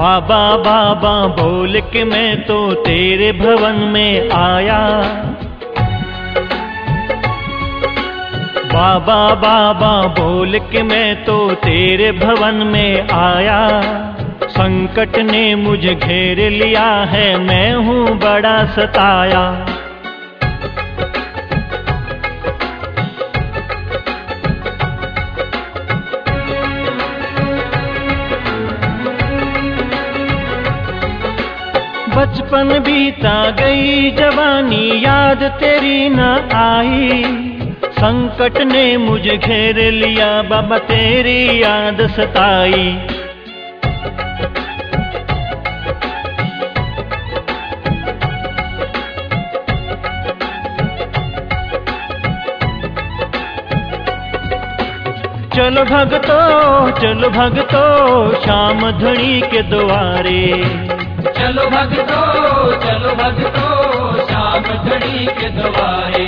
बाबा बाबा बोल के मैं तो तेरे भवन में आया। बाबा बाबा बोल के मैं तो तेरे भवन में आया। संकट ने मुझे घेर लिया है, मैं हूँ बड़ा सताया। बचपन बीता गई जवानी याद तेरी न आई। संकट ने मुझे घेर लिया बाबा तेरी याद सताई। चलो भगतो श्याम धनी के द्वारे। चलो भगतो श्याम धनी के द्वारे।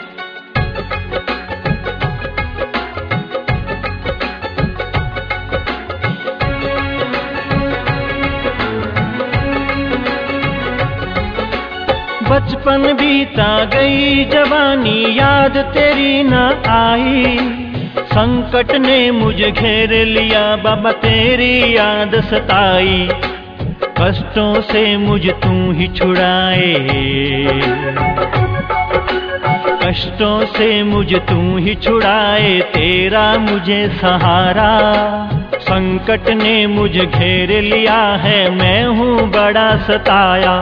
बचपन बीता गई जवानी याद तेरी न आई। संकट ने मुझे घेर लिया बाबा तेरी याद सताई। कष्टों से मुझे तू ही छुड़ाए, कष्टों से मुझे तू ही छुड़ाए, तेरा मुझे सहारा। संकट ने मुझे घेर लिया है, मैं हूँ बड़ा सताया।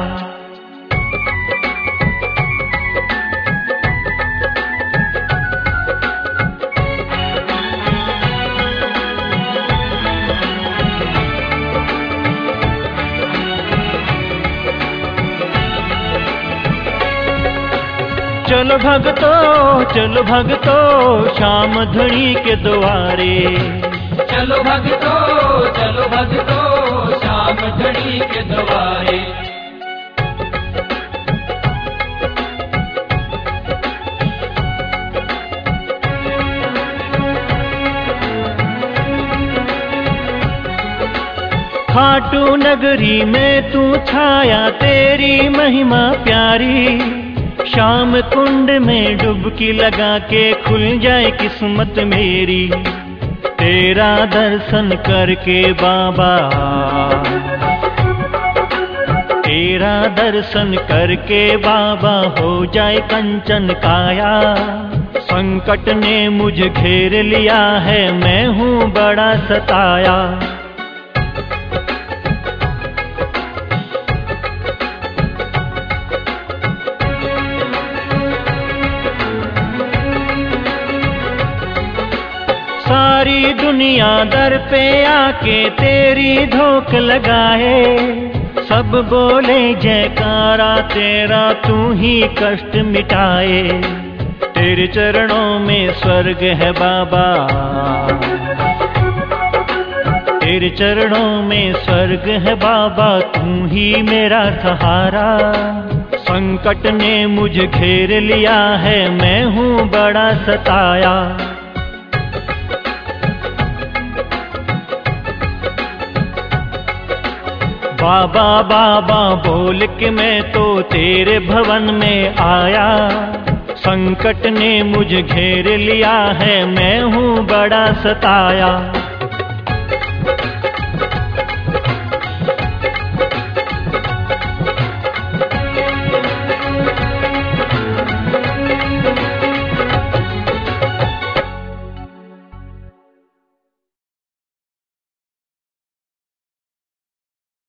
चलो भगतो श्याम धनी के द्वारे। चलो भगतो श्याम धनी के द्वारे। खाटू नगरी में तू छाया तेरी महिमा प्यारी। श्याम कुंड में डुबकी लगा के खुल जाए किस्मत मेरी। तेरा दर्शन करके बाबा, तेरा दर्शन करके बाबा हो जाए कंचन काया। संकट ने मुझे घेर लिया है, मैं हूँ बड़ा सताया। सारी दुनिया दर पे आके तेरी धोख लगाए। सब बोले जयकारा तेरा, तू ही कष्ट मिटाए। तेरे चरणों में स्वर्ग है बाबा, तेरे चरणों में स्वर्ग है बाबा, तू ही मेरा सहारा। संकट ने मुझे घेर लिया है, मैं हूँ बड़ा सताया। बाबा बाबा बोल के मैं तो तेरे भवन में आया। संकट ने मुझे घेर लिया है, मैं हूँ बड़ा सताया।